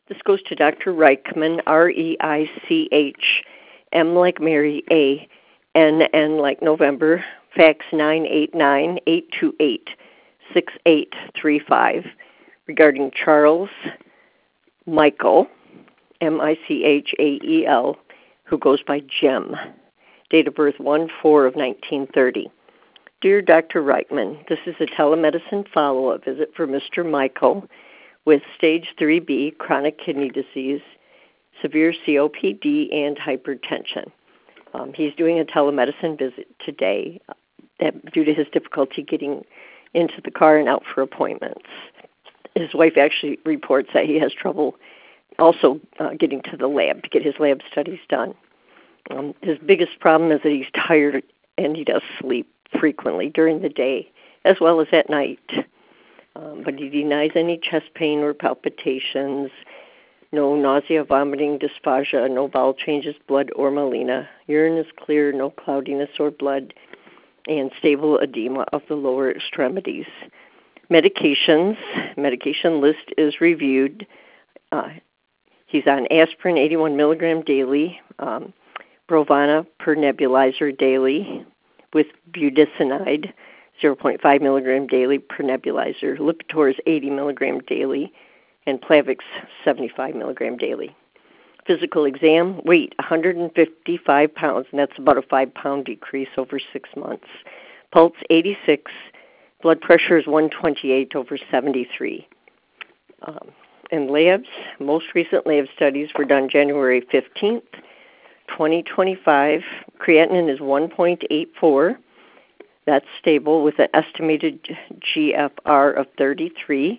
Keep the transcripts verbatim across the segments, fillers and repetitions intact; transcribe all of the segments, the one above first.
This goes to Doctor Reichman, R E I C H, M like Mary, A, N N like November, fax nine eight nine, eight two eight, six eight three five, regarding Charles Michael, M I C H A E L, who goes by Jem, date of birth one four of nineteen thirty. Dear Doctor Reichman, this is a telemedicine follow-up visit for Mister Michael with stage three B, chronic kidney disease, severe C O P D, and hypertension. Um, he's doing a telemedicine visit today uh, due to his difficulty getting into the car and out for appointments. His wife actually reports that he has trouble also uh, getting to the lab to get his lab studies done. Um, his biggest problem is that he's tired and he does sleep frequently during the day as well as at night. Um, but he denies any chest pain or palpitations, no nausea, vomiting, dysphagia, no bowel changes, blood or melena. Urine is clear, no cloudiness or blood, and stable edema of the lower extremities. Medications, medication list is reviewed. Uh, he's on aspirin, eighty-one milligram daily, um, Brovana per nebulizer daily with budesonide, zero point five milligram daily per nebulizer. Lipitor is eighty milligram daily, and Plavix seventy-five milligram daily. Physical exam, weight one hundred fifty-five pounds, and that's about a five pound decrease over six months. Pulse eighty-six, blood pressure is one twenty-eight over seventy-three. Um, and labs, most recent lab studies were done January fifteenth, twenty twenty-five. Creatinine is one point eight four. That's stable with an estimated G F R of thirty-three.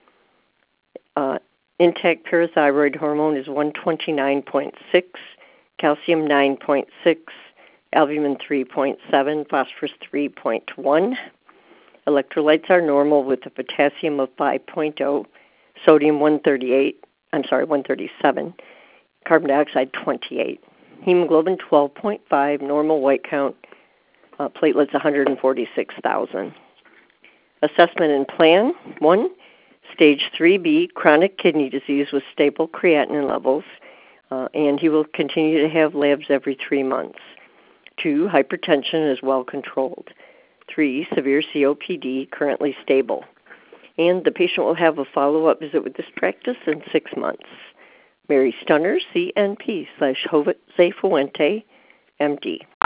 Uh, intact parathyroid hormone is one twenty-nine point six, calcium nine point six, albumin three point seven, phosphorus three point one. Electrolytes are normal with a potassium of five point zero, sodium one thirty-eight, I'm sorry, one thirty-seven, carbon dioxide twenty-eight. Hemoglobin twelve point five, normal white count, uh, platelets one hundred forty-six thousand. Assessment and plan. One, stage three B, chronic kidney disease with stable creatinine levels, uh, and he will continue to have labs every three months. Two, hypertension is well controlled. Three, severe C O P D, currently stable. And the patient will have a follow-up visit with this practice in six months. Mary Stunner, C N P slash Jose Fuente, M D.